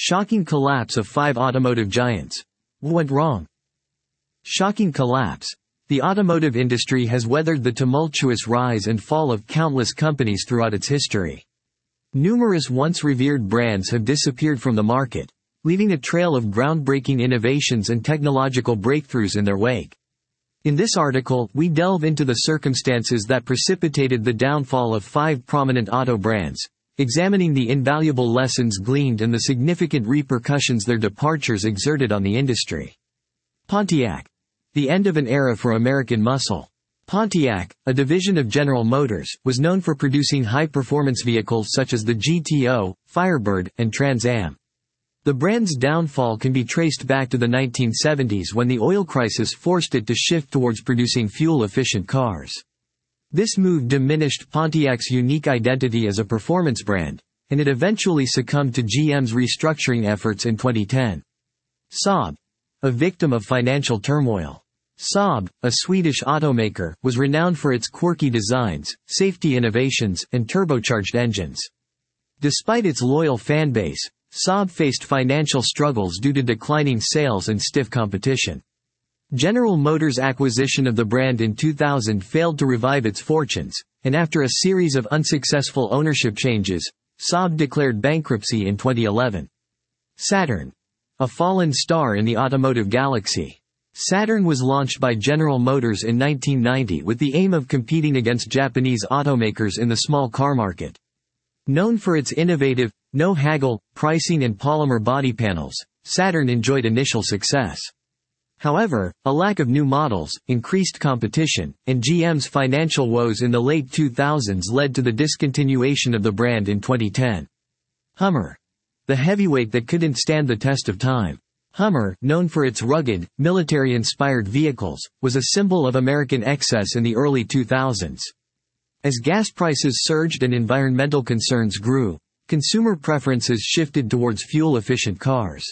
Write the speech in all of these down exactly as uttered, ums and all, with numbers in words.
Shocking collapse of five automotive giants. What went wrong? Shocking collapse. The automotive industry has weathered the tumultuous rise and fall of countless companies throughout its history. Numerous once revered brands have disappeared from the market, leaving a trail of groundbreaking innovations and technological breakthroughs in their wake. In this article, we delve into the circumstances that precipitated the downfall of five prominent auto brands, examining the invaluable lessons gleaned and the significant repercussions their departures exerted on the industry. Pontiac. The end of an era for American muscle. Pontiac, a division of General Motors, was known for producing high-performance vehicles such as the G T O, Firebird, and Trans Am. The brand's downfall can be traced back to the nineteen seventies when the oil crisis forced it to shift towards producing fuel-efficient cars. This move diminished Pontiac's unique identity as a performance brand, and it eventually succumbed to G M's restructuring efforts in twenty ten. Saab. A victim of financial turmoil. Saab, a Swedish automaker, was renowned for its quirky designs, safety innovations, and turbocharged engines. Despite its loyal fanbase, Saab faced financial struggles due to declining sales and stiff competition. General Motors' acquisition of the brand in two thousand failed to revive its fortunes, and after a series of unsuccessful ownership changes, Saab declared bankruptcy in twenty eleven. Saturn. A fallen star in the automotive galaxy. Saturn was launched by General Motors in nineteen ninety with the aim of competing against Japanese automakers in the small car market. Known for its innovative, no-haggle, pricing and polymer body panels, Saturn enjoyed initial success. However, a lack of new models, increased competition, and G M's financial woes in the late two thousands led to the discontinuation of the brand in twenty ten. Hummer. The heavyweight that couldn't stand the test of time. Hummer, known for its rugged, military-inspired vehicles, was a symbol of American excess in the early two thousands. As gas prices surged and environmental concerns grew, consumer preferences shifted towards fuel-efficient cars.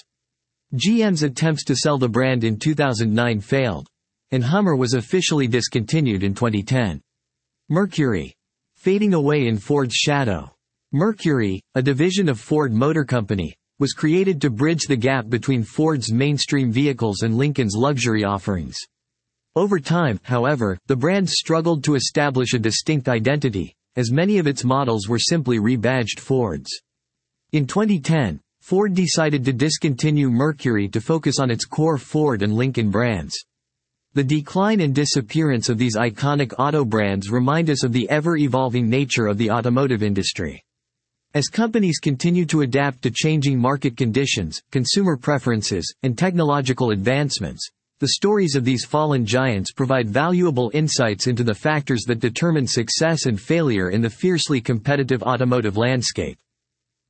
G M's attempts to sell the brand in two thousand nine failed, and Hummer was officially discontinued in twenty ten. Mercury. Fading away in Ford's shadow. Mercury, a division of Ford Motor Company, was created to bridge the gap between Ford's mainstream vehicles and Lincoln's luxury offerings. Over time, however, the brand struggled to establish a distinct identity, as many of its models were simply rebadged Fords. In twenty ten, Ford decided to discontinue Mercury to focus on its core Ford and Lincoln brands. The decline and disappearance of these iconic auto brands remind us of the ever-evolving nature of the automotive industry. As companies continue to adapt to changing market conditions, consumer preferences, and technological advancements, the stories of these fallen giants provide valuable insights into the factors that determine success and failure in the fiercely competitive automotive landscape.